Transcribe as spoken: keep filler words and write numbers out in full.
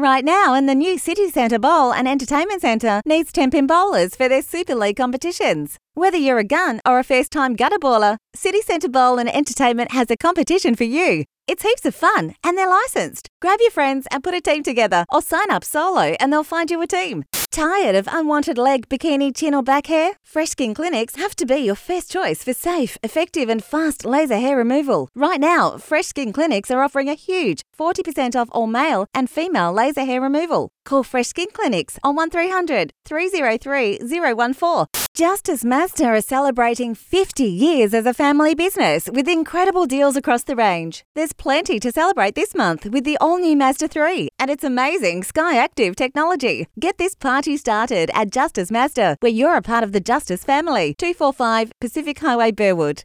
Right now, in the new City Centre Bowl and Entertainment Centre needs ten-pin bowlers for their Super League competitions. Whether you're a gun or a first-time gutter baller, City Centre Bowl and Entertainment has a competition for you. It's heaps of fun and they're licensed. Grab your friends and put a team together or sign up solo and they'll find you a team. Tired of unwanted leg, bikini, chin or back hair? Fresh Skin Clinics have to be your first choice for safe, effective and fast laser hair removal. Right now, Fresh Skin Clinics are offering a huge forty percent off all male and female laser hair removal. Call Fresh Skin Clinics on one three hundred, three oh three, oh one four. Justice Mazda are celebrating fifty years as a family business with incredible deals across the range. There's plenty to celebrate this month with the all-new Mazda three and its amazing Sky Active technology. Get this party started at Justice Mazda, where you're a part of the Justice family. two forty-five Pacific Highway, Burwood.